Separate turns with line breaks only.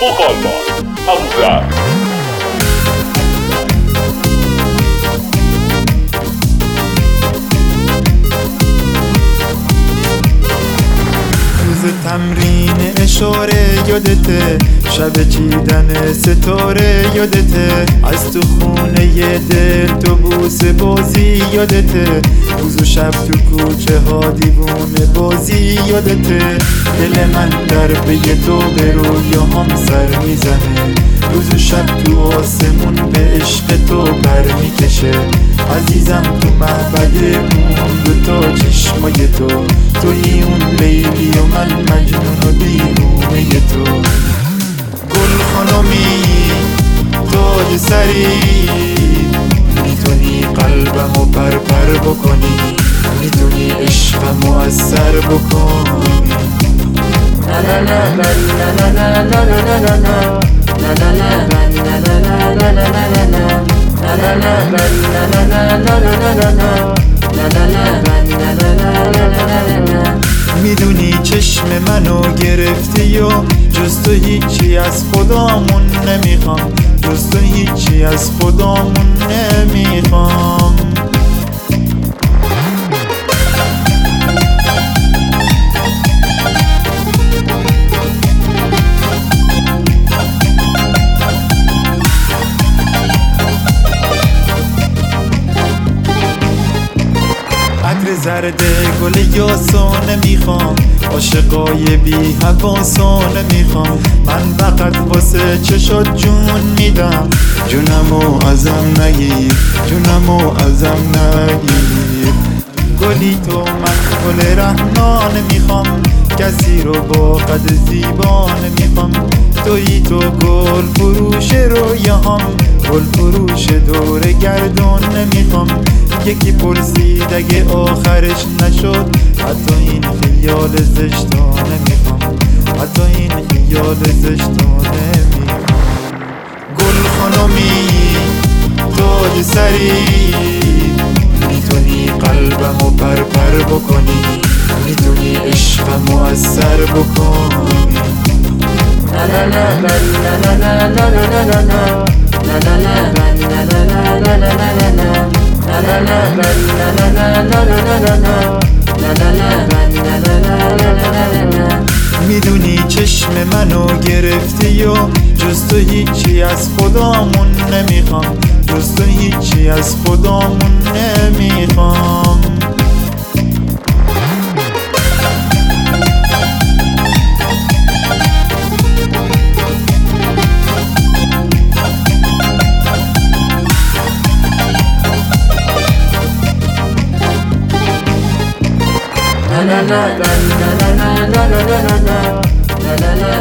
Stockholm, Hamza.
روز تمرین اشاره یادته، شب چیدن ستاره یادته، از تو خونه دل تو بوس بازی یادته، روز و شب تو کوچه ها دیوونه بازی یادته، دل من در پی تو به رویاهام سر میزنه، روز و شب تو آسمون به عشق تو بر میکشه، عزیزم تو معبد اون دوتا چشمای تو، توی اون لیلی و من مجنون و دیوونه تو، گل خانمی تاج سری، میتونی قلبمو پر بکنی، میتونی عشقمو اثر بکنی. میدونی چشم منو گرفتی و جز تو هیچی از خدامون نمیخوام، جز تو هیچی از خدامون نمیخوام. عطر زرد گل یاسون میخوام، عاشقای بی حواسون میخوام، من فقط واسه چشات جون میدم، جونمو ازم نگیر، جونمو ازم نگیر. گلی تو من گل رحمان میخوام، کسی رو با قد زیبا نمیخوام، تویی تو گل فروش رویاهام، گل فروش دور گردون نمیخوام. یکی پرسید اگه آخرش نشد، حتی این خیال زشتو نمیخوام، حتی این خیال زشتو نمیخوام. گل خانمی تاج سری، میتونی قلبمو پر بکنی، میتونی عشقمو اثر بکنی. میدونی چشم منو گرفتی و جز تو هیچی از خدامون نمیخوام، جز تو هیچی از خدامون نمیخوام. La la la la la la la la la la la la la.